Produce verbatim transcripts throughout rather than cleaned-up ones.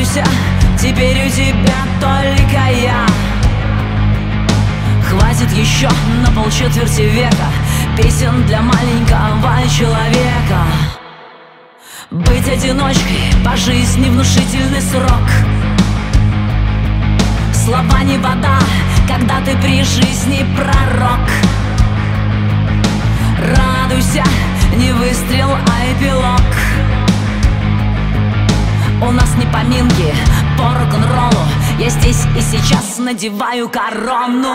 Радуйся, теперь у тебя только я. Хватит еще на полчетверти века песен для маленького человека. Быть одиночкой по жизни внушительный срок. Слова не вода, когда ты при жизни пророк. Радуйся, не выстрел, а эпилог. У нас не поминки по рок-н-роллу. Я здесь и сейчас надеваю корону.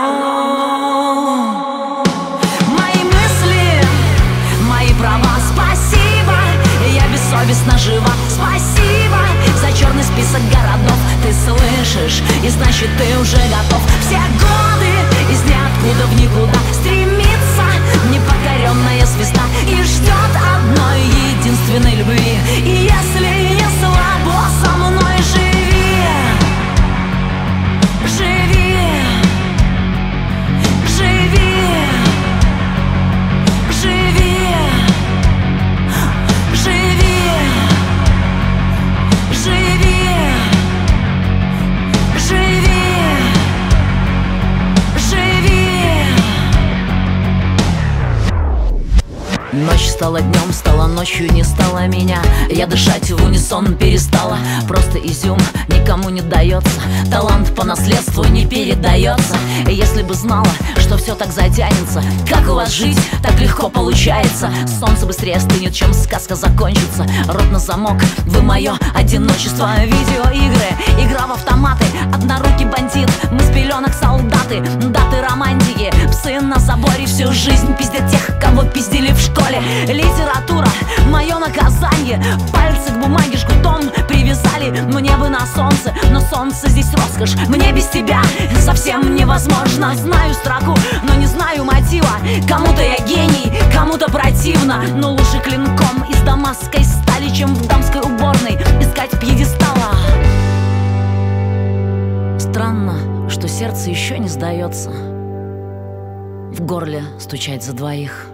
Мои мысли, мои права, спасибо. Я бессовестно жива, спасибо. За черный список городов ты слышишь, и значит ты уже готов. Все годы из ниоткуда в никуда стремится непокоренная звезда и ждет одной единственной любви. И если не слабо, со мной живи, живи, живи, живи, живи, живи, живи, живи. Ночь стала днем, стала ночью, не стало меня. Я дышать в унисон перестала. Просто изюм никому не дается. Талант по наследству не передается. И если бы знала, что все так затянется, как у вас жить так легко получается. Солнце быстрее стынет, чем сказка закончится. Рот на замок, вы мое одиночество. Видеоигры, игра в автоматы, однорукий бандит, мы с пеленок солдаты. Даты романтики, псы на заборе, всю жизнь пиздят тех, кого пиздили в школе. Литература, мое наказание, пальцы к бумаге жгутом привязали. Мне бы на солнце, но солнце здесь роскошь. Мне без тебя совсем невозможно. Знаю строку, но не знаю мотива. Кому-то я гений, кому-то противно. Но лучше клинком из дамасской стали, чем в дамской уборной искать пьедестала. Странно, что сердце еще не сдается. В горле стучать за двоих.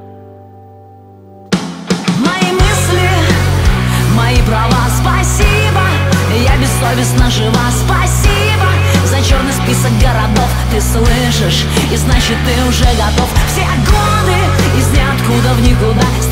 Мои мысли, мои права, спасибо. Я бессовестно жива, спасибо. За черный список городов ты слышишь, и значит ты уже готов. Все годы из ниоткуда в никуда